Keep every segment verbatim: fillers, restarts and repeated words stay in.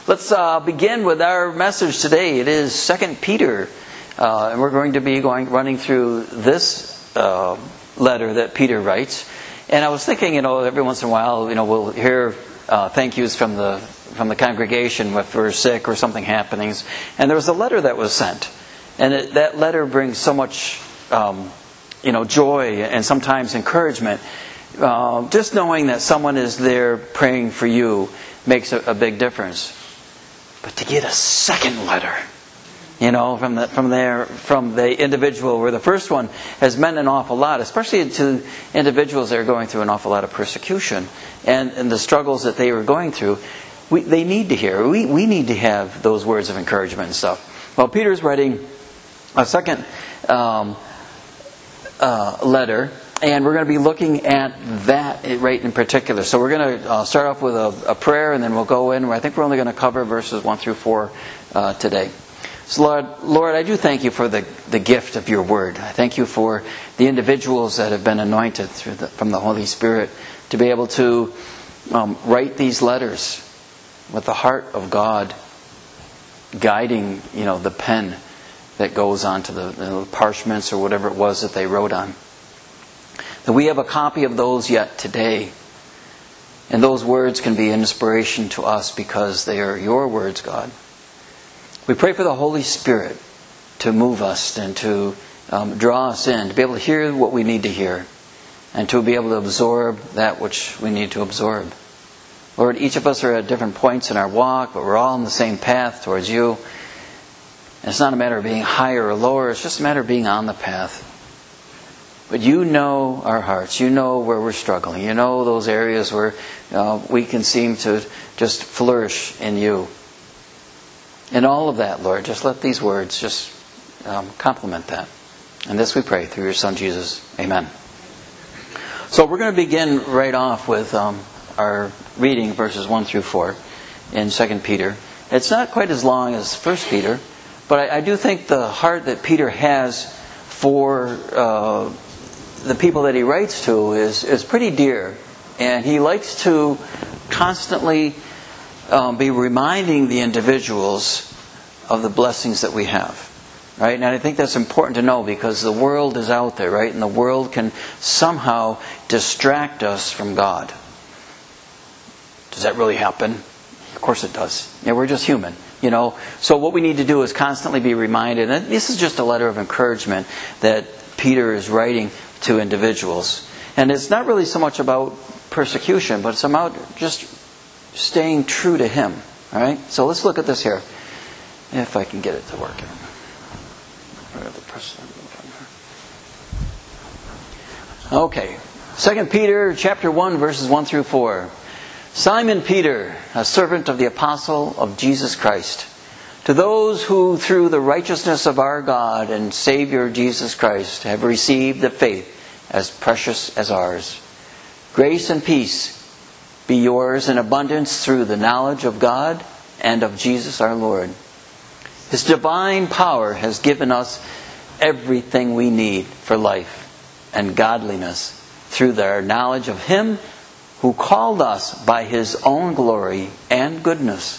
Let's uh, begin with our message today. It is Second Peter, uh, and we're going to be going running through this uh, letter that Peter writes. And I was thinking, you know, every once in a while, you know, we'll hear uh, thank yous from the from the congregation if we're sick or something happening. And there was a letter that was sent, and it, that letter brings so much, um, you know, joy and sometimes encouragement. Uh, just knowing that someone is there praying for you makes a, a big difference. But to get a second letter, you know, from the from there from the individual where the first one has meant an awful lot, especially to individuals that are going through an awful lot of persecution and, and the struggles that they were going through, we, they need to hear. We we need to have those words of encouragement and stuff. Well, Peter's writing a second um, uh, letter. And we're going to be looking at that right in particular. So we're going to uh, start off with a, a prayer, and then we'll go in. I think we're only going to cover verses one through four uh, today. So Lord, Lord, I do thank you for the, the gift of your word. I thank you for the individuals that have been anointed through the, from the Holy Spirit to be able to um, write these letters with the heart of God guiding, you know, the pen that goes onto the, the parchments or whatever it was that they wrote on. That we have a copy of those yet today. And those words can be an inspiration to us because they are your words, God. We pray for the Holy Spirit to move us and to um, draw us in, to be able to hear what we need to hear, and to be able to absorb that which we need to absorb. Lord, each of us are at different points in our walk, but we're all on the same path towards you. And it's not a matter of being higher or lower, it's just a matter of being on the path. But you know our hearts. You know where we're struggling. You know those areas where uh, we can seem to just flourish in you. In all of that, Lord, just let these words just um, complement that. And this we pray through your Son, Jesus. Amen. So we're going to begin right off with um, our reading verses one through four in Second Peter. It's not quite as long as First Peter, but I, I do think the heart that Peter has for Uh, the people that he writes to is, is pretty dear. And he likes to constantly um, be reminding the individuals of the blessings that we have. Right? And I think that's important to know because the world is out there, right? And the world can somehow distract us from God. Does that really happen? Of course it does. Yeah, we're just human. You know, so what we need to do is constantly be reminded. And this is just a letter of encouragement that Peter is writing to individuals. And it's not really so much about persecution, but it's about just staying true to Him. All right? So let's look at this here. If I can get it to work. Okay. Second Peter chapter one, verses one through four. Simon Peter, a servant of the apostle of Jesus Christ, to those who through the righteousness of our God and Savior Jesus Christ have received the faith as precious as ours. Grace and peace be yours in abundance through the knowledge of God and of Jesus our Lord. His divine power has given us everything we need for life and godliness through our knowledge of Him who called us by His own glory and goodness.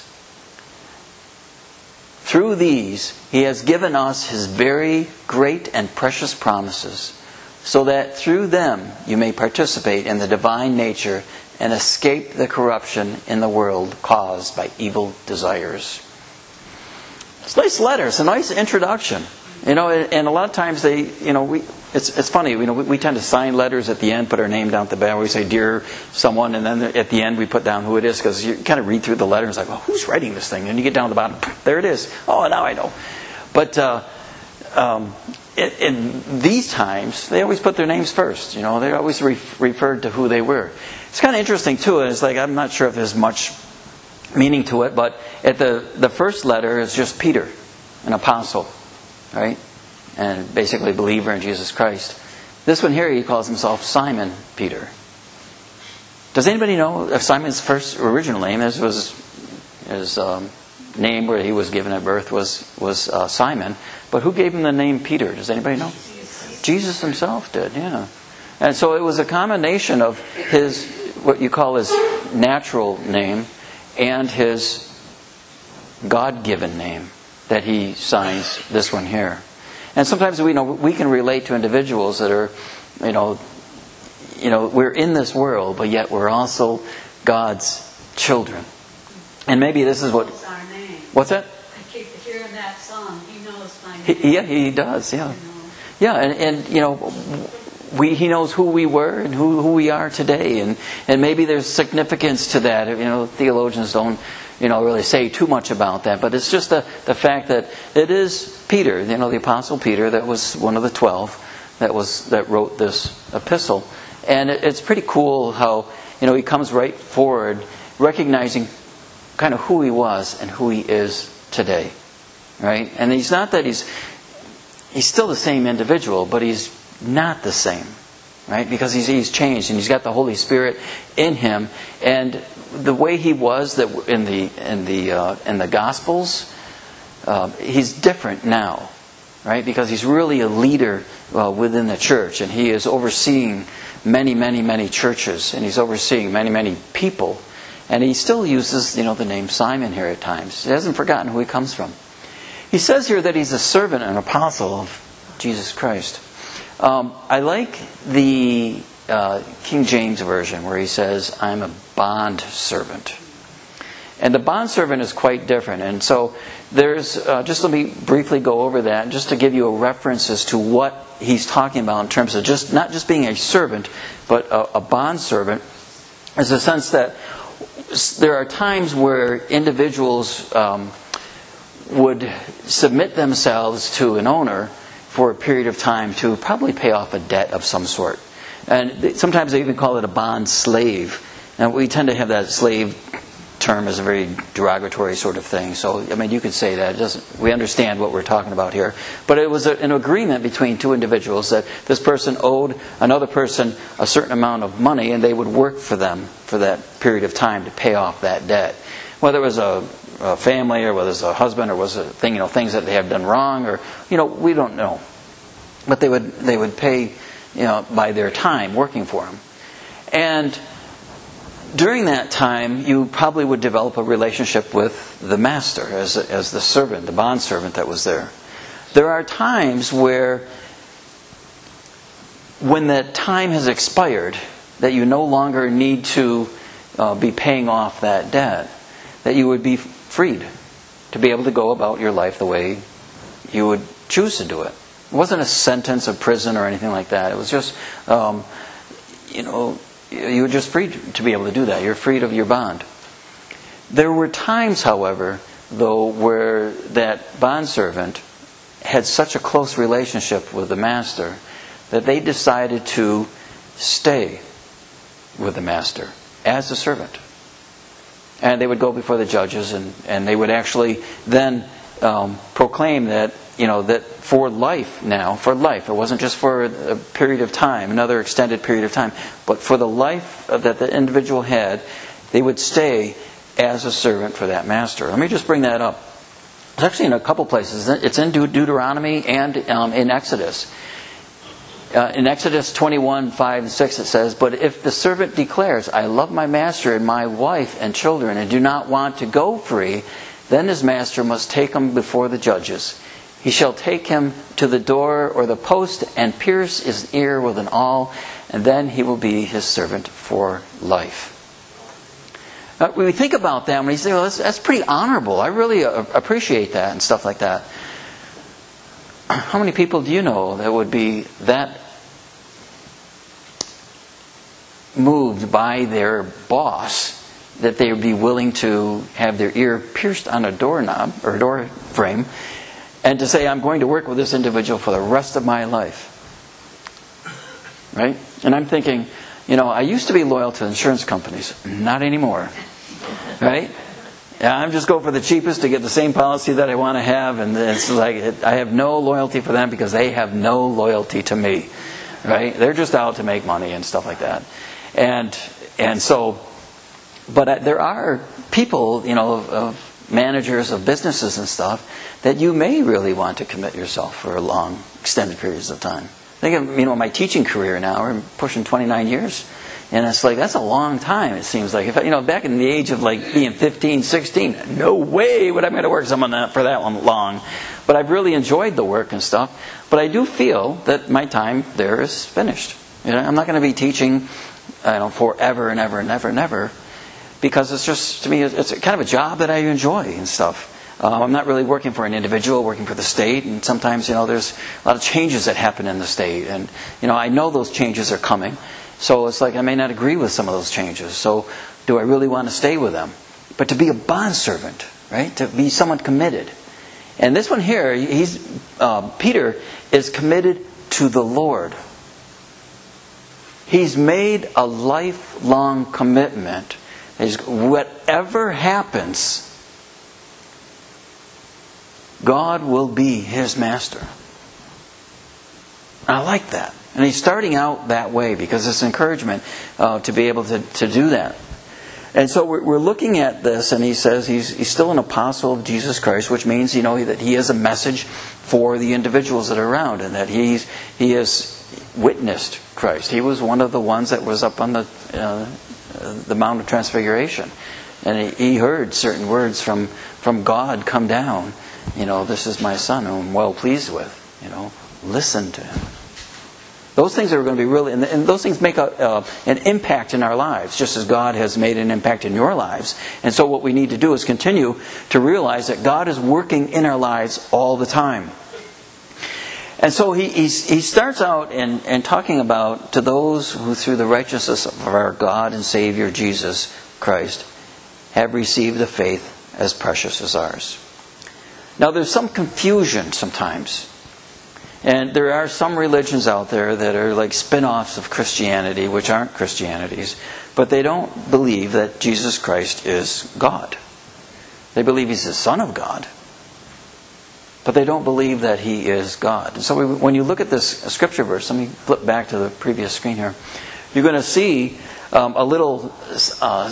Through these, He has given us His very great and precious promises, so that through them you may participate in the divine nature and escape the corruption in the world caused by evil desires. It's a nice letter. It's a nice introduction. You know, and a lot of times they, you know, we, it's it's funny, you know, we, we tend to sign letters at the end, put our name down at the back, we say, dear someone, and then at the end we put down who it is, because you kind of read through the letter and it's like, well, who's writing this thing? And you get down to the bottom, there it is. Oh, now I know. But uh, um, in, in these times, they always put their names first. You know, they always re- referred to who they were. It's kind of interesting too, and it's like, I'm not sure if there's much meaning to it, but at the, the first letter is just Peter, an apostle. Right? And basically a believer in Jesus Christ. This one here, he calls himself Simon Peter. Does anybody know if Simon's first original name, his was his um, name where he was given at birth was was uh, Simon, but who gave him the name Peter? Does anybody know? Jesus. Jesus himself did, yeah. And so it was a combination of his, what you call his natural name, and his God-given name that he signs this one here. And sometimes we know we can relate to individuals that are, you know, you know, we're in this world, but yet we're also God's children. And maybe this is what. It's our name. What's that? I keep hearing that song. He knows my name. He, yeah, he does. Yeah, You know. yeah, and, and you know, we he knows who we were and who who we are today, and and maybe there's significance to that. You know, theologians don't, you know, really say too much about that, but it's just the the fact that it is Peter, you know, the Apostle Peter, that was one of the twelve that was that wrote this epistle, and it, it's pretty cool how, you know, he comes right forward, recognizing kind of who he was and who he is today, right? And he's not that he's he's still the same individual, but he's not the same, right? Because he's he's changed and he's got the Holy Spirit in him, and the way he was that in the in the uh, in the Gospels, uh, he's different now, right? Because he's really a leader uh, within the church, and he is overseeing many, many, many churches, and he's overseeing many, many people. And he still uses, you know, the name Simon here at times. He hasn't forgotten who he comes from. He says here that he's a servant and apostle of Jesus Christ. Um, I like the uh, King James Version where he says, I'm a bond servant. And the bond servant is quite different. And so there's, uh, just let me briefly go over that, just to give you a reference as to what he's talking about in terms of just not just being a servant, but a, a bond servant, is the sense that there are times where individuals um, would submit themselves to an owner for a period of time to probably pay off a debt of some sort. And sometimes they even call it a bond slave. And we tend to have that slave term as a very derogatory sort of thing. So, I mean, you could say that. It doesn't, we understand what we're talking about here. But it was a, an agreement between two individuals that this person owed another person a certain amount of money, and they would work for them for that period of time to pay off that debt. Whether it was a, a family, or whether it was a husband, or was a thing, you know, things that they have done wrong, or, you know, we don't know. But they would they would pay, you know, by their time working for him. And during that time, you probably would develop a relationship with the master as as the servant, the bond servant that was there. There are times where, when that time has expired, that you no longer need to uh, be paying off that debt, that you would be freed to be able to go about your life the way you would choose to do it. It wasn't a sentence of prison or anything like that. It was just, um, you know, you were just free to be able to do that. You're freed of your bond. There were times, however, though, where that bondservant had such a close relationship with the master that they decided to stay with the master as a servant. And they would go before the judges, and, and they would actually then um, proclaim that, you know, that for life now, for life, it wasn't just for a period of time, another extended period of time, but for the life that the individual had, they would stay as a servant for that master. Let me just bring that up. It's actually in a couple places. It's in Deuteronomy and um, in Exodus. Uh, in Exodus twenty-one, five and six it says, "But if the servant declares, I love my master and my wife and children and do not want to go free, then his master must take him before the judges. He shall take him to the door or the post and pierce his ear with an awl, and then he will be his servant for life." Uh, when we think about that, when we say, well, that's, that's pretty honorable. I really uh, appreciate that and stuff like that. How many people do you know that would be that moved by their boss that they would be willing to have their ear pierced on a doorknob or door frame and to say, I'm going to work with this individual for the rest of my life? Right? And I'm thinking, you know, I used to be loyal to insurance companies. Not anymore. Right? Yeah, I'm just going for the cheapest to get the same policy that I want to have, and it's like I have no loyalty for them because they have no loyalty to me. Right? They're just out to make money and stuff like that. And and so, but there are people, you know, of, of managers of businesses and stuff that you may really want to commit yourself for long, extended periods of time. Think of, you know, my teaching career now. I'm pushing twenty-nine years And it's like, that's a long time, it seems like. If, you know, back in the age of like being fifteen, sixteen, no way would I be able to work someone that, for that one long. But I've really enjoyed the work and stuff. But I do feel that my time there is finished. You know, I'm not going to be teaching, I don't know, forever and ever and ever and ever. Because it's just, to me, it's kind of a job that I enjoy and stuff. Uh, I'm not really working for an individual, working for the state. And sometimes, you know, there's a lot of changes that happen in the state. And, you know, I know those changes are coming. So it's like I may not agree with some of those changes. So do I really want to stay with them? But to be a bondservant, right? To be someone committed. And this one here, he's uh, Peter is committed to the Lord. He's made a lifelong commitment. He's, whatever happens, God will be his master. I like that. And he's starting out that way because it's encouragement uh, to be able to, to do that. And so we're, we're looking at this, and he says he's, he's still an apostle of Jesus Christ, which means, you know, that he has a message for the individuals that are around, and that he's he has witnessed Christ. He was one of the ones that was up on the uh, the Mount of Transfiguration, and he, he heard certain words from from God come down. You know, this is my son, whom I'm well pleased with. You know, listen to him. Those things are going to be really, and those things make a, uh, an impact in our lives, just as God has made an impact in your lives. And so what we need to do is continue to realize that God is working in our lives all the time. And so he he's, he starts out in, in talking about, to those who through the righteousness of our God and Savior Jesus Christ have received a faith as precious as ours. Now there's some confusion sometimes. And there are some religions out there that are like spin-offs of Christianity, which aren't Christianities, but they don't believe that Jesus Christ is God. They believe He's the Son of God, but they don't believe that He is God. And so we, when you look at this scripture verse, let me flip back to the previous screen here, you're going to see um, a little uh,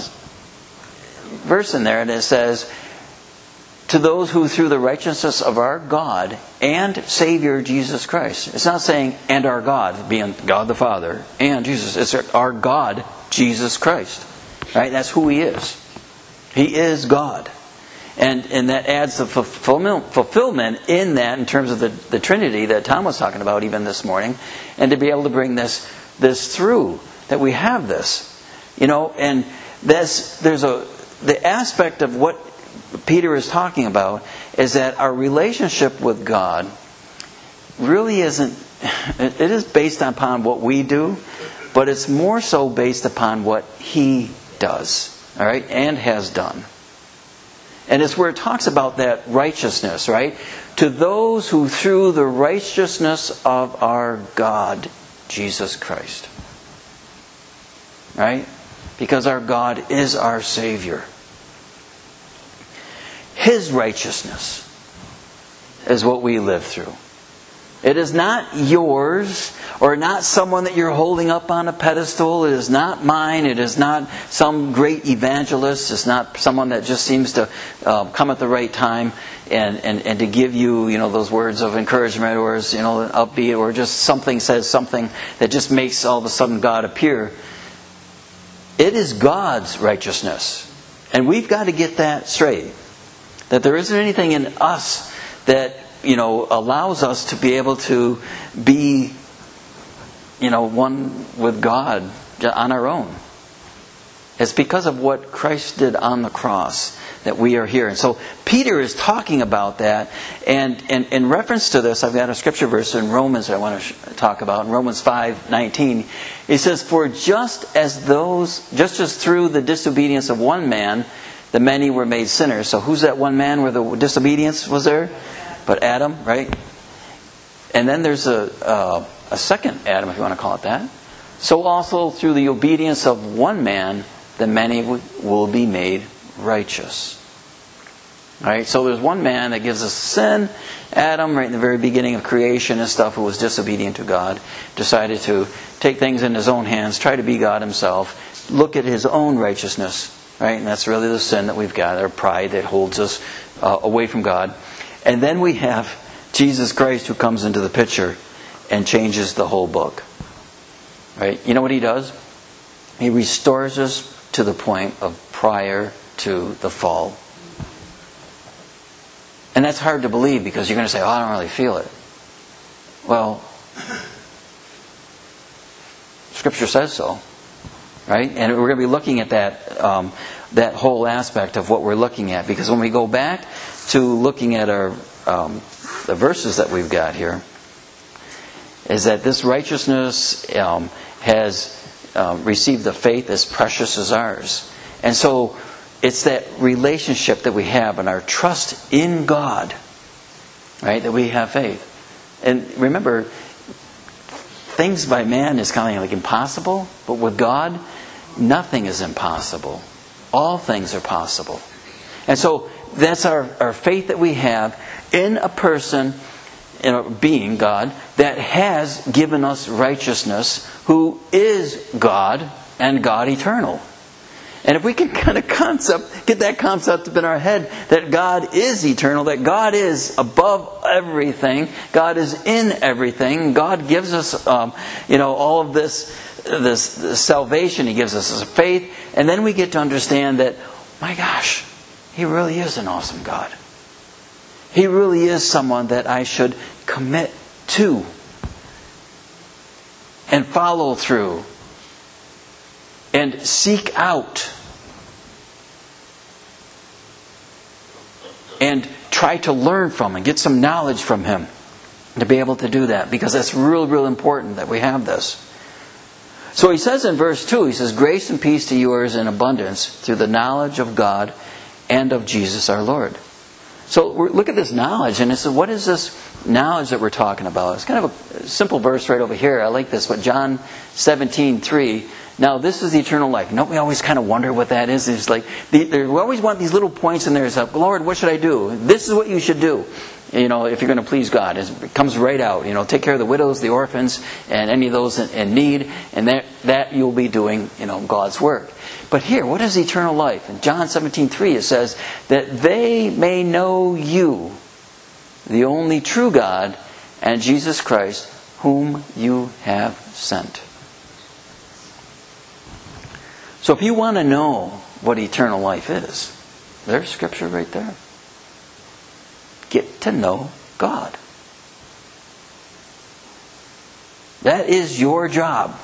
verse in there, and it says, to those who through the righteousness of our God and Savior Jesus Christ. It's not saying, and our God, being God the Father, and Jesus. It's our God, Jesus Christ. Right? That's who He is. He is God. And and that adds the fulfillment in that, in terms of the, the Trinity that Tom was talking about even this morning. And to be able to bring this this through, that we have this. You know, and this, there's a the aspect of what Peter is talking about is that our relationship with God really isn't, it is based upon what we do, but it's more so based upon what He does, all right, and has done. And it's where it talks about that righteousness, right? To those who through the righteousness of our God, Jesus Christ. Right? Because our God is our Savior. His righteousness is what we live through. It is not yours, or not someone that you're holding up on a pedestal. It is not mine. It is not some great evangelist. It's not someone that just seems to uh, come at the right time and, and, and to give you, you know, those words of encouragement, or, you know, upbeat, or just something says something that just makes all of a sudden God appear. It is God's righteousness. And we've got to get that straight. That there isn't anything in us that, you know, allows us to be able to be, you know, one with God on our own. It's because of what Christ did on the cross that we are here. And so Peter is talking about that. And, and in reference to this, I've got a scripture verse in Romans that I want to talk about. In Romans five nineteen, he says, for just as those, just as through the disobedience of one man, the many were made sinners. So who's that one man where the disobedience was there? But Adam, right? And then there's a, uh, a second Adam, if you want to call it that. So also through the obedience of one man, the many will be made righteous. All right, so there's one man that gives us sin. Adam, right in the very beginning of creation and stuff, who was disobedient to God, decided to take things in his own hands, try to be God himself, look at his own righteousness. Right? And that's really the sin that we've got, our pride that holds us uh, away from God. And then we have Jesus Christ, who comes into the picture and changes the whole book. Right? You know what He does? He restores us to the point of prior to the fall. And that's hard to believe because you're going to say, oh, I don't really feel it. Well, Scripture says so. Right? And we're going to be looking at that um, that whole aspect of what we're looking at. Because when we go back to looking at our um, the verses that we've got here, is that this righteousness um, has um, received a faith as precious as ours. And so it's that relationship that we have and our trust in God, right, that we have faith. And remember, things by man is kind of like impossible, but with God, nothing is impossible. All things are possible. And so that's our, our faith that we have in a person, in a being, God, that has given us righteousness, who is God and God eternal. And if we can kind of concept, get that concept up in our head that God is eternal, that God is above everything, God is in everything, God gives us, um, you know, all of this, this, this salvation, He gives us this faith, and then we get to understand that, my gosh, He really is an awesome God. He really is someone that I should commit to and follow through and seek out and try to learn from and get some knowledge from Him to be able to do that, because that's real, real important that we have this. So he says in verse two, he says, grace and peace to yours in abundance through the knowledge of God and of Jesus our Lord. So we're, look at this knowledge, and it's what is this knowledge that we're talking about? It's kind of a simple verse right over here. I like this, but John seventeen three. Now this is the eternal life. Don't we always kind of wonder what that is? It's like the, we always want these little points in there. It's like, Lord, what should I do? This is what you should do. You know, if you're going to please God, it comes right out. You know, take care of the widows, the orphans, and any of those in, in need, and that that you'll be doing, you know, God's work. But here, what is eternal life? In John seventeen three, it says that they may know you, the only true God, and Jesus Christ, whom you have sent. So if you want to know what eternal life is, there's Scripture right there. Get to know God. That is your job.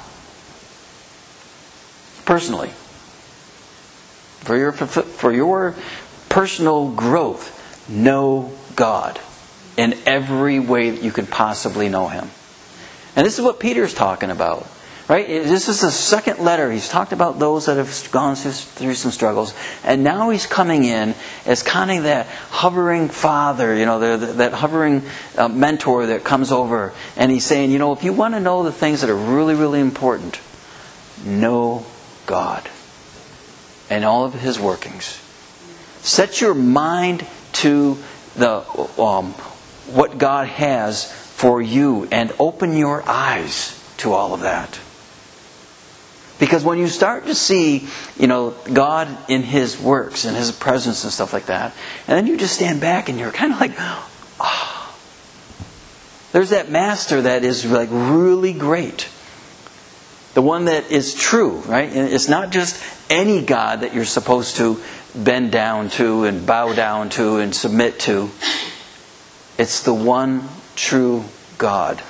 Personally. For your, for your personal growth, know God in every way that you could possibly know Him. And this is what Peter's talking about. Right? This is the second letter. He's talked about those that have gone through some struggles. And now he's coming in as kind of that hovering father, you know, the, the, that hovering uh, mentor that comes over. And he's saying, you know, if you want to know the things that are really, really important, know God and all of His workings. Set your mind to the um, what God has for you and open your eyes to all of that. Because when you start to see, you know, God in His works and His presence and stuff like that, and then you just stand back and you're kind of like, oh, there's that master that is like really great. The one that is true, right? And it's not just any God that you're supposed to bend down to and bow down to and submit to. It's the one true God.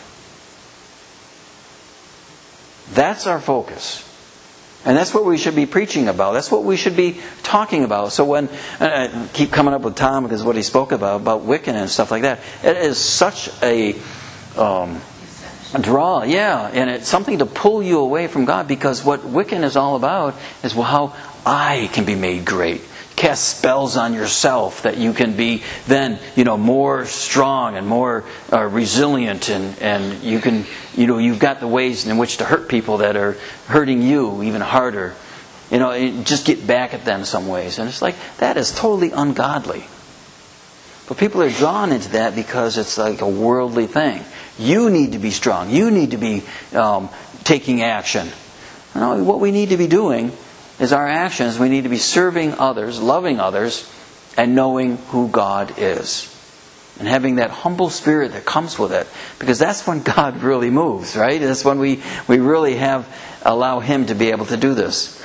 That's our focus. And that's what we should be preaching about. That's what we should be talking about. So when I keep coming up with Tom because what he spoke about, about Wiccan and stuff like that, it is such a, um, a draw. Yeah, and it's something to pull you away from God, because what Wiccan is all about is well, how I can be made great. Cast spells on yourself that you can be then, you know, more strong and more uh, resilient, and, and you can, you know, you've got the ways in which to hurt people that are hurting you even harder. You know, just get back at them some ways. And it's like, that is totally ungodly. But people are drawn into that because it's like a worldly thing. You need to be strong. You need to be um, taking action. You know, what we need to be doing is our actions. We need to be serving others, loving others, and knowing who God is. And having that humble spirit that comes with it. Because that's when God really moves, right? That's when we, we really have allow Him to be able to do this.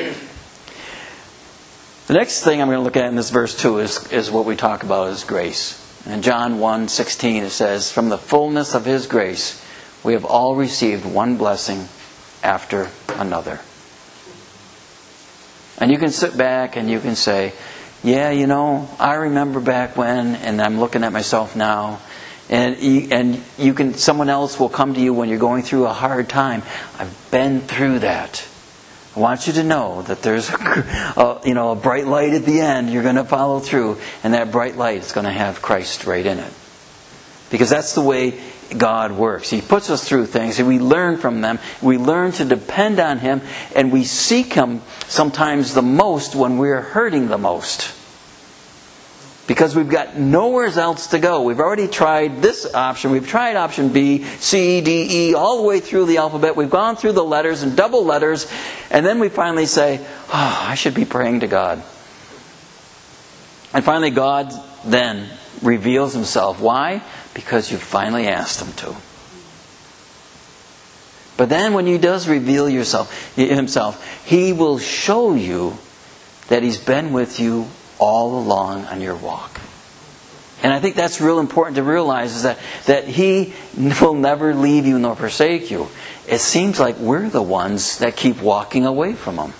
The next thing I'm going to look at in this verse two is, is what we talk about as grace. In John one sixteen it says, "From the fullness of His grace we have all received one blessing after another." And you can sit back and you can say, yeah, you know, I remember back when, and I'm looking at myself now. And you, and you can, someone else will come to you when you're going through a hard time. I've been through that. I want you to know that there's a, a, you know, a bright light at the end. You're going to follow through, and that bright light is going to have Christ right in it. Because that's the way God works. He puts us through things, and we learn from them. We learn to depend on Him, and we seek Him sometimes the most when we're hurting the most. Because we've got nowhere else to go. We've already tried this option. We've tried option B, C, D, E, all the way through the alphabet. We've gone through the letters and double letters. And then we finally say, oh, I should be praying to God. And finally God then reveals Himself. Why? Because you finally asked Him to. But then when He does reveal yourself, Himself, He will show you that He's been with you all along on your walk. And I think that's real important to realize, is that, that He will never leave you nor forsake you. It seems like we're the ones that keep walking away from Him.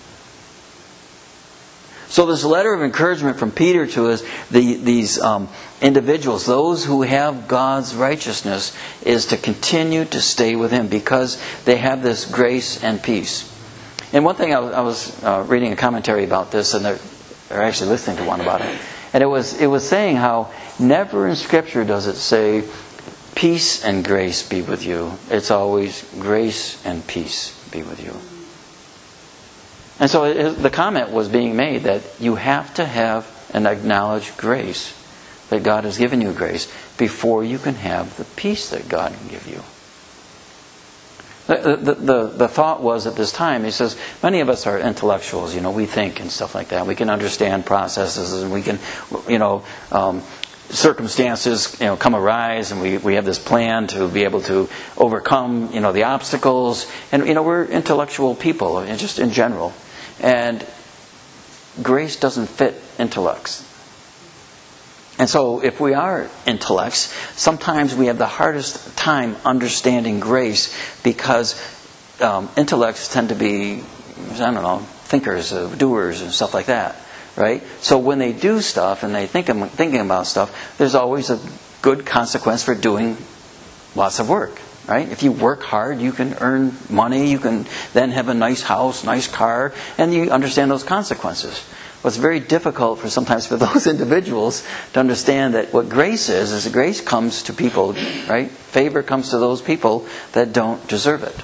So this letter of encouragement from Peter to us, the, these um, individuals, those who have God's righteousness, is to continue to stay with Him because they have this grace and peace. And one thing I was, I was uh, reading a commentary about this, and they're, they're actually listening to one about it. And it was it was saying how never in Scripture does it say, peace and grace be with you. It's always grace and peace be with you. And so it, the comment was being made that you have to have and acknowledge grace, that God has given you grace, before you can have the peace that God can give you. The, the, the, the thought was at this time, he says, many of us are intellectuals, you know, we think and stuff like that. We can understand processes, and we can, you know, um, circumstances, you know, come arise, and we, we have this plan to be able to overcome, you know, the obstacles. And, you know, we're intellectual people, and just in general. And grace doesn't fit intellects. And so if we are intellects, sometimes we have the hardest time understanding grace because um, intellects tend to be, I don't know, thinkers, uh, doers and stuff like that, right? So when they do stuff and they think thinking about stuff, there's always a good consequence for doing lots of work, right? If you work hard, you can earn money, you can then have a nice house, nice car, and you understand those consequences. What's very difficult for sometimes for those individuals to understand that what grace is, is that grace comes to people, right? Favor comes to those people that don't deserve it.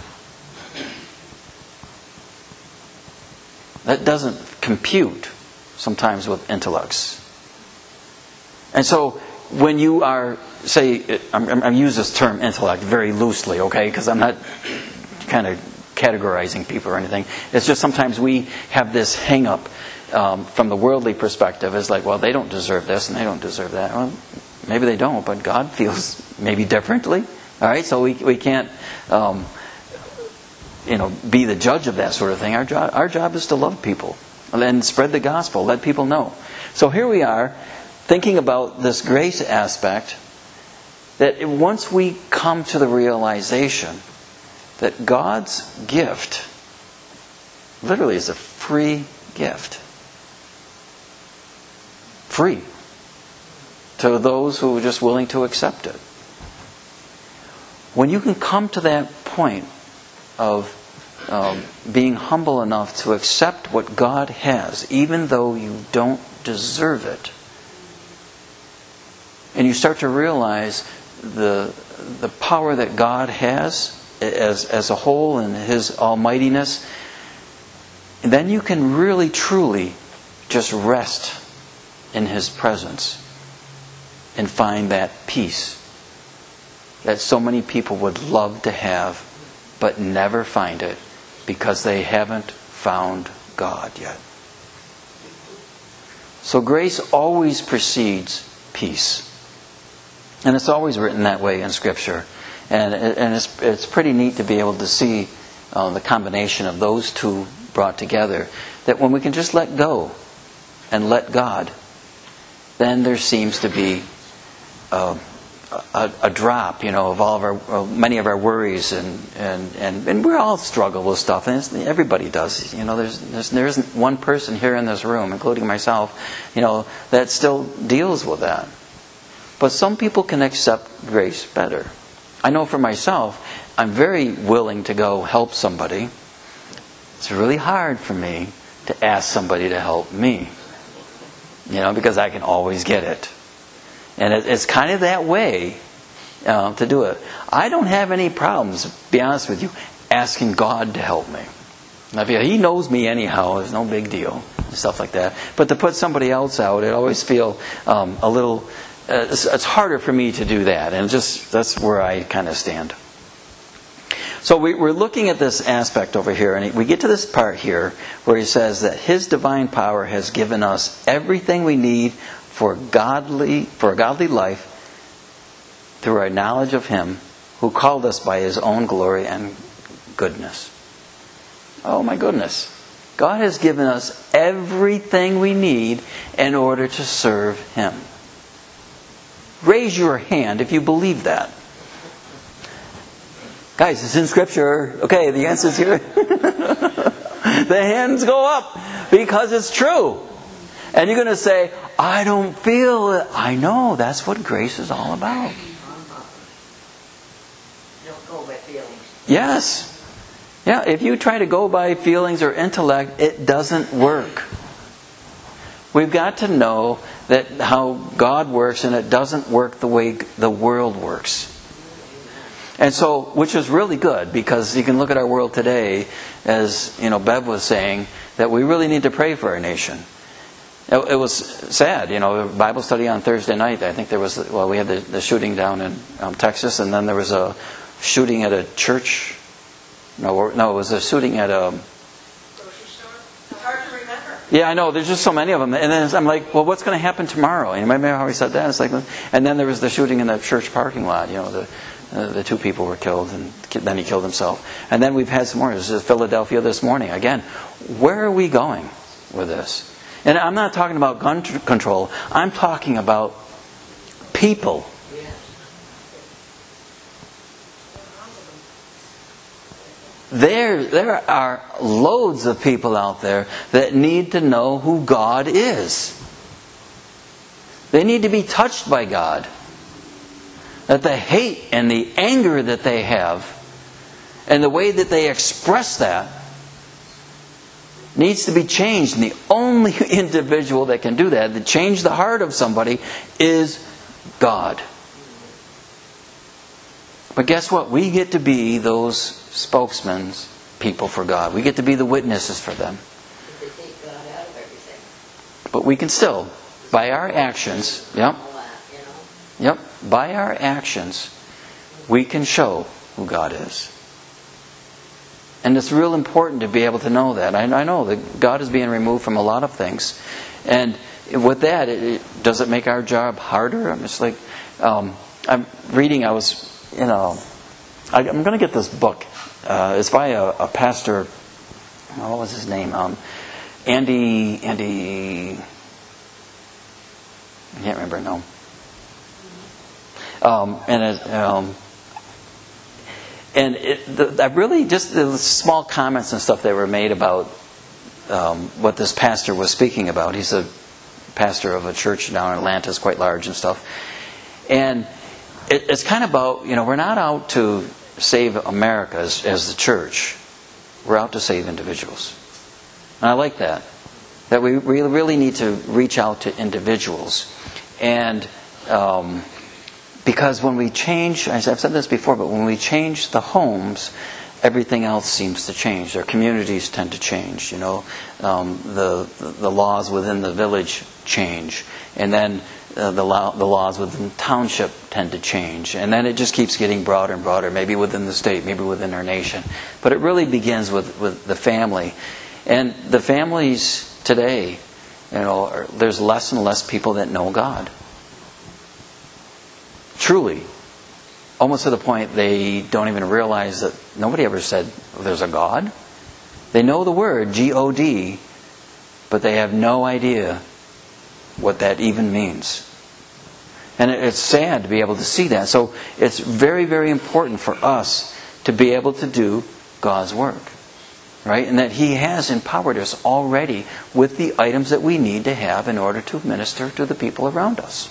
That doesn't compute sometimes with intellects. And so when you are, say, I'm, I'm use this term intellect very loosely, okay? Because I'm not kind of categorizing people or anything. It's just sometimes we have this hang up. Um, from the worldly perspective, is like, well, they don't deserve this and they don't deserve that. Well, maybe they don't, but God feels maybe differently. All right, so we we can't, um, you know, be the judge of that sort of thing. Our job our job is to love people and spread the gospel, let people know. So here we are, thinking about this grace aspect. That once we come to the realization that God's gift literally is a free gift. Free to those who are just willing to accept it. When you can come to that point of um, being humble enough to accept what God has, even though you don't deserve it, and you start to realize the the power that God has as as a whole and His almightiness, then you can really truly just rest in His presence and find that peace that so many people would love to have but never find it because they haven't found God yet. So grace always precedes peace. And it's always written that way in Scripture. And and it's it's pretty neat to be able to see uh, the combination of those two brought together, that when we can just let go and let God, then there seems to be uh, a, a drop, you know, of all of our, uh, many of our worries, and, and, and, and we all struggle with stuff, and it's, everybody does. You know, there's, there's there isn't one person here in this room, including myself, you know, that still deals with that. But some people can accept grace better. I know for myself, I'm very willing to go help somebody. It's really hard for me to ask somebody to help me, you know, because I can always get it. And it, it's kind of that way uh, to do it. I don't have any problems, to be honest with you, asking God to help me. Now, He knows me anyhow, it's no big deal, stuff like that. But to put somebody else out, it always feel um, a little, uh, it's, it's harder for me to do that. And just that's where I kind of stand. So we, we're looking at this aspect over here, and we get to this part here where he says that His divine power has given us everything we need for godly for a godly life through our knowledge of Him who called us by His own glory and goodness. Oh my goodness. God has given us everything we need in order to serve Him. Raise your hand if you believe that. Guys, it's in Scripture. Okay, the answer's here. The hands go up because it's true. And you're going to say, I don't feel it. I know, that's what grace is all about. Don't go by feelings. Yes. Yeah, if you try to go by feelings or intellect, it doesn't work. We've got to know that how God works, and it doesn't work the way the world works. And so, which is really good, because you can look at our world today, as you know, Bev was saying, that we really need to pray for our nation. It, it was sad, you know, Bible study on Thursday night. I think there was, well, we had the, the shooting down in um, Texas, and then there was a shooting at a church. No, no, it was a shooting at a... Grocery store? It's hard to remember. Yeah, I know. There's just so many of them. And then I'm like, well, what's going to happen tomorrow? And you remember how he said that? It's like, and then there was the shooting in the church parking lot. You know, the uh, the two people were killed, and then he killed himself. And then we've had some more. This is Philadelphia this morning. Again, where are we going with this? And I'm not talking about gun t- control. I'm talking about people. There, there are loads of people out there that need to know who God is. They need to be touched by God. That the hate and the anger that they have, and the way that they express that, needs to be changed. And the only individual that can do that, to change the heart of somebody, is God. But guess what? We get to be those spokesmen, people for God. We get to be the witnesses for them. They take God out of everything. But we can still, by our actions, yep, yep, by our actions, we can show who God is. And it's real important to be able to know that. I, I know that God is being removed from a lot of things. And with that, it, it, does it make our job harder? I'm just like, um, I'm reading, I was, you know, I, I'm going to get this book. Uh, it's by a, a pastor, oh, what was his name? Um, Andy, Andy, I can't remember, no. Um, and it, um, and it, the, I really just the small comments and stuff that were made about um, what this pastor was speaking about. He's a pastor of a church down in Atlanta, it's quite large and stuff. And it, it's kind of about, you know, we're not out to save America as, as the church. We're out to save individuals. And I like that. That we really, really need to reach out to individuals. And um, because when we change, I've said this before, but when we change the homes, everything else seems to change. Our communities tend to change. You know, um, the the laws within the village change, and then uh, the law, the laws within the township tend to change, and then it just keeps getting broader and broader. Maybe within the state, maybe within our nation, but it really begins with with the family, and the families today. You know, are, there's less and less people that know God. Truly. Almost to the point they don't even realize that Nobody ever said there's a God. They know the word, G O D, but they have no idea what that even means. And it's sad to be able to see that. So it's very, very important for us to be able to do God's work. Right? And that He has empowered us already with the items that we need to have in order to minister to the people around us.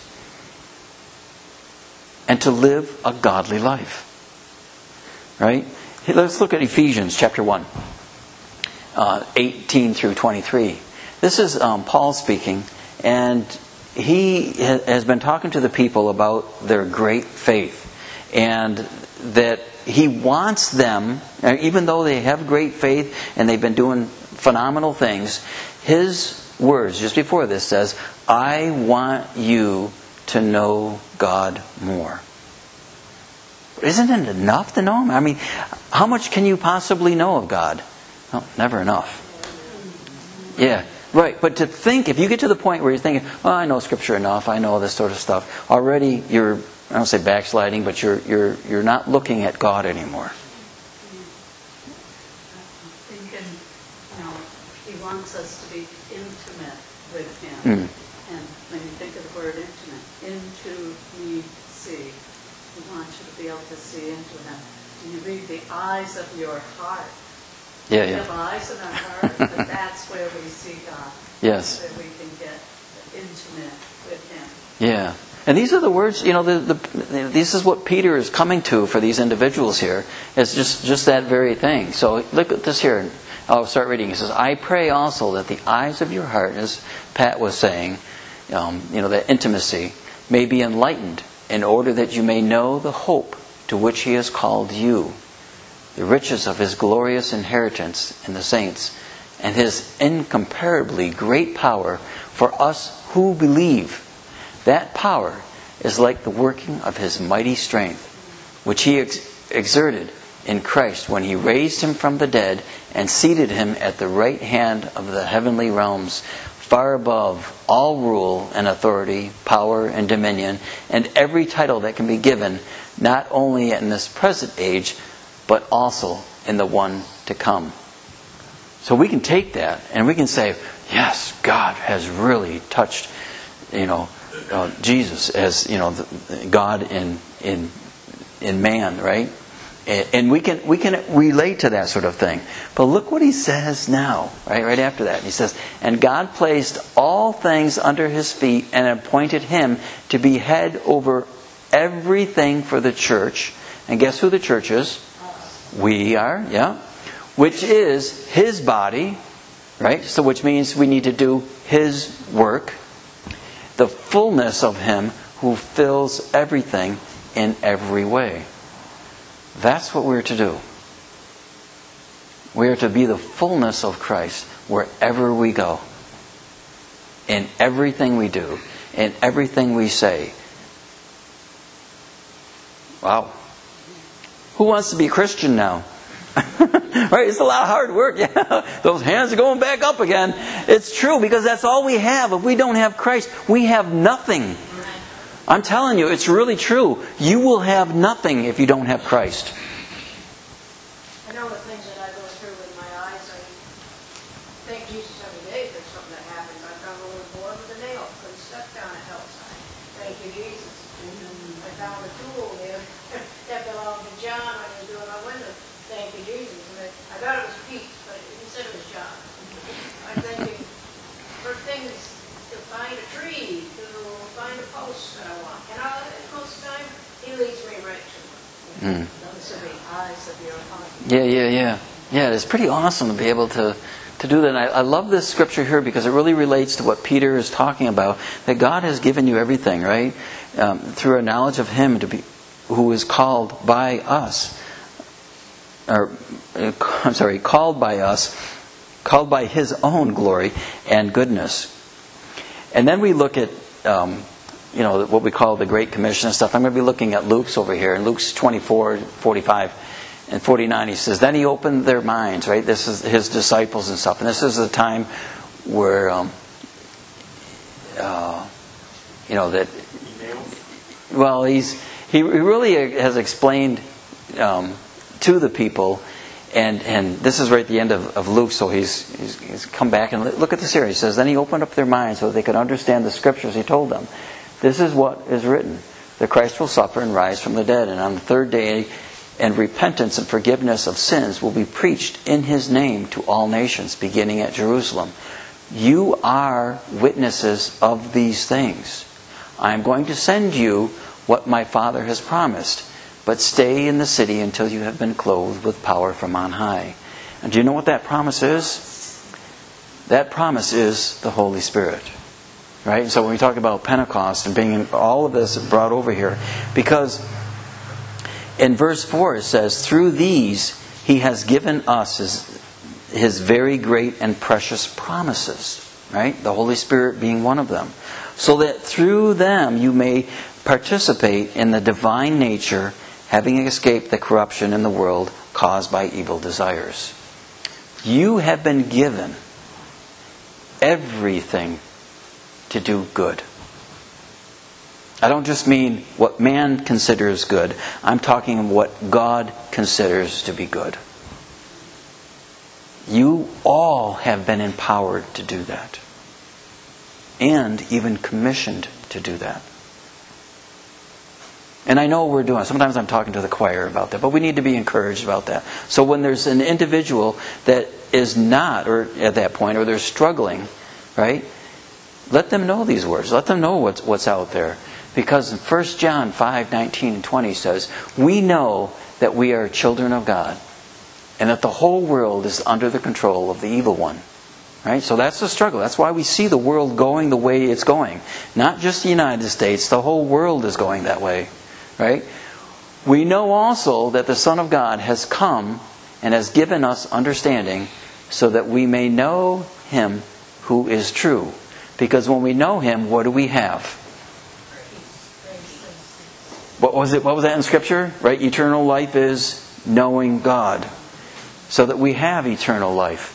And to live a godly life. Right? Let's look at Ephesians chapter one. Uh, eighteen through twenty-three. This is um, Paul speaking. And he has been talking to the people about their great faith. And that he wants them, even though they have great faith and they've been doing phenomenal things, his words just before this says, I want you to know God more. Isn't it enough to know Him? I mean, how much can you possibly know of God? Well, never enough. Yeah, right. But to think, if you get to the point where you're thinking, oh, I know Scripture enough, I know this sort of stuff, already you're, I don't say backsliding, but you're you're you're not looking at God anymore. Thinking, you know, He wants us to be intimate with Him. Mm. And when you think of the word intimate, into me see. He wants you to be able to see into Him. And you read the eyes of your heart. Yeah, We yeah. have eyes in our heart, but that's where we see God. Yes. Where we can get intimate with Him. Yeah. And these are the words, you know, the, the, this is what Peter is coming to for these individuals here. It's just, just that very thing. So look at this here. I'll start reading. It says, I pray also that the eyes of your heart, as Pat was saying, um, you know, that intimacy, may be enlightened in order that you may know the hope to which He has called you, the riches of His glorious inheritance in the saints, and His incomparably great power for us who believe. That power is like the working of His mighty strength, which He ex- exerted in Christ when He raised Him from the dead and seated Him at the right hand of the heavenly realms, far above all rule and authority, power and dominion, and every title that can be given, not only in this present age, but also in the one to come. So we can take that and we can say, yes, God has really touched, you know, uh, Jesus as, you know, the, God in in in man, right? And, and we can we can relate to that sort of thing. But look what he says now, right? Right after that, he says, "And God placed all things under His feet and appointed Him to be head over everything for the church." And guess who the church is? We are, yeah. Which is His body, right? So which means we need to do His work. The fullness of Him who fills everything in every way. That's what we're to do. We are to be the fullness of Christ wherever we go. In everything we do. In everything we say. Wow. Who wants to be a Christian now? Right? It's a lot of hard work. Yeah. Those hands are going back up again. It's true, because that's all we have. If we don't have Christ, we have nothing. I'm telling you, it's really true. You will have nothing if you don't have Christ. I know the things that I go through with my eyes. I thank Jesus every day for something that happens. I found a little boy with a nail. Couldn't step down a hillside. Thank you, Jesus. And I found a tool there that belonged to John when he was doing my window. Thank you, Jesus. And I thought it was Pete, but he said it was John. I thank you for things to find a tree, to find a post that I want. And I, most of the time, He leads me right to it. Mm. Those are the eyes of your heart. Yeah, yeah, yeah. Yeah, it's pretty awesome to be able to, to do that. And I, I love this scripture here because it really relates to what Peter is talking about. That God has given you everything, right? Um, through a knowledge of Him to be, who is called by us. Or, I'm sorry, called by us. Called by His own glory and goodness. And then we look at, um, you know, what we call the Great Commission and stuff. I'm going to be looking at Luke's over here. In Luke's twenty-four, forty-five, and forty-nine, he says, "Then He opened their minds," right? This is His disciples and stuff. And this is a time where, um, uh, you know, that, well, he's he really has explained um, to the people. And and this is right at the end of, of Luke, so he's, he's he's come back and look at this here. He says, then he opened up their minds so that they could understand the scriptures. He told them, this is what is written, that Christ will suffer and rise from the dead, and on the third day, and repentance and forgiveness of sins will be preached in His name to all nations, beginning at Jerusalem. You are witnesses of these things. I am going to send you what my Father has promised. But stay in the city until you have been clothed with power from on high. And do you know what that promise is? That promise is the Holy Spirit. Right? And so when we talk about Pentecost and being all of this brought over here, because in verse four it says, through these He has given us His, His very great and precious promises. Right? The Holy Spirit being one of them. So that through them you may participate in the divine nature, having escaped the corruption in the world caused by evil desires. You have been given everything to do good. I don't just mean what man considers good. I'm talking what God considers to be good. You all have been empowered to do that. And even commissioned to do that. And I know we're doing it. Sometimes I'm talking to the choir about that, but we need to be encouraged about that. So when there's an individual that is not, or at that point, or they're struggling, right? Let them know these words. Let them know what's what's out there. Because in First John five, nineteen and twenty says, we know that we are children of God, and that the whole world is under the control of the evil one. Right? So that's the struggle. That's why we see the world going the way it's going. Not just the United States, the whole world is going that way. Right? We know also that the Son of God has come and has given us understanding so that we may know Him who is true. Because when we know Him, what do we have? What was it? What was that in Scripture? Right? Eternal life is knowing God. So that we have eternal life.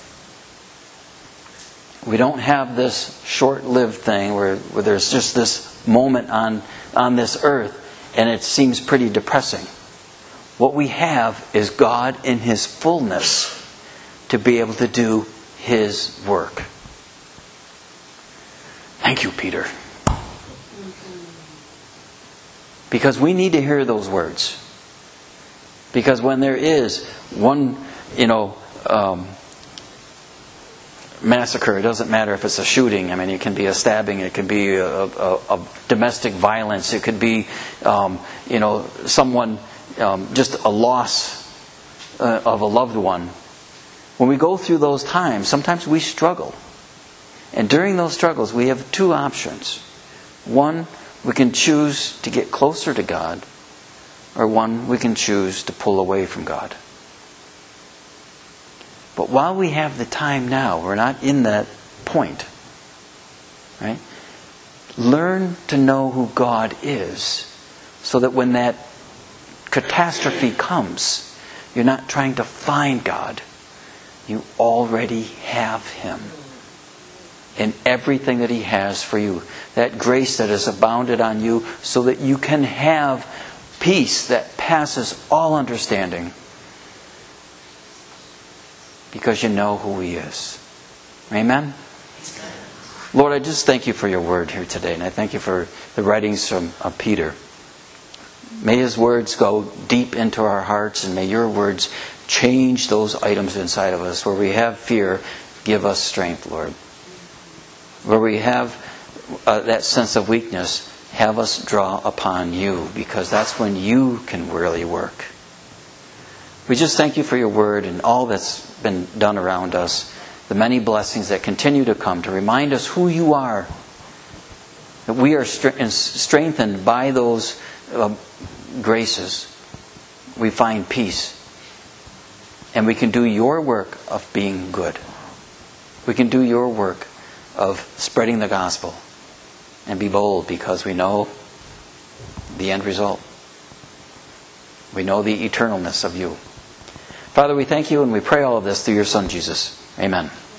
We don't have this short-lived thing where, where there's just this moment on, on this earth and it seems pretty depressing. What we have is God in His fullness to be able to do His work. Thank you, Peter. Because we need to hear those words. Because when there is one, you know, um, massacre, it doesn't matter if it's a shooting. I mean, it can be a stabbing, it could be a, a, a domestic violence, it could be, um, you know, someone, um, just a loss uh, of a loved one. When we go through those times, sometimes we struggle. And during those struggles, we have two options. One, we can choose to get closer to God, or one, we can choose to pull away from God. But while we have the time now, we're not in that point. Right? Learn to know who God is, so that when that catastrophe comes, you're not trying to find God. You already have Him. In everything that He has for you. That grace that has abounded on you, so that you can have peace that passes all understanding. Because you know who He is. Amen? Lord, I just thank You for Your word here today. And I thank You for the writings from uh, Peter. May his words go deep into our hearts. And may Your words change those items inside of us. Where we have fear, give us strength, Lord. Where we have uh, that sense of weakness, have us draw upon You. Because that's when You can really work. We just thank You for Your word and all that's been done around us. The many blessings that continue to come to remind us who You are. That we are strengthened by those uh, graces. We find peace. And we can do Your work of being good. We can do Your work of spreading the gospel. And be bold because we know the end result. We know the eternalness of You. Father, we thank You and we pray all of this through Your Son, Jesus. Amen.